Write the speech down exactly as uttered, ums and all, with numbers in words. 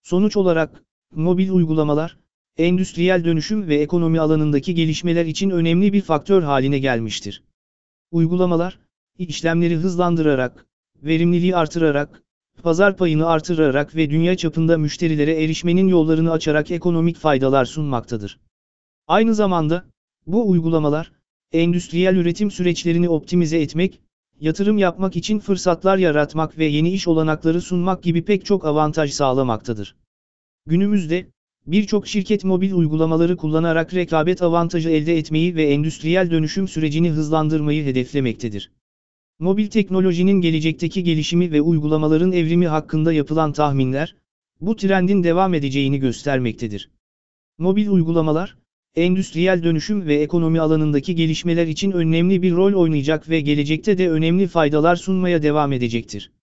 Sonuç olarak, mobil uygulamalar, endüstriyel dönüşüm ve ekonomi alanındaki gelişmeler için önemli bir faktör haline gelmiştir. Uygulamalar, işlemleri hızlandırarak, verimliliği artırarak, pazar payını artırarak ve dünya çapında müşterilere erişmenin yollarını açarak ekonomik faydalar sunmaktadır. Aynı zamanda, bu uygulamalar, endüstriyel üretim süreçlerini optimize etmek, yatırım yapmak için fırsatlar yaratmak ve yeni iş olanakları sunmak gibi pek çok avantaj sağlamaktadır. Günümüzde, birçok şirket mobil uygulamaları kullanarak rekabet avantajı elde etmeyi ve endüstriyel dönüşüm sürecini hızlandırmayı hedeflemektedir. Mobil teknolojinin gelecekteki gelişimi ve uygulamaların evrimi hakkında yapılan tahminler, bu trendin devam edeceğini göstermektedir. Mobil uygulamalar, endüstriyel dönüşüm ve ekonomi alanındaki gelişmeler için önemli bir rol oynayacak ve gelecekte de önemli faydalar sunmaya devam edecektir.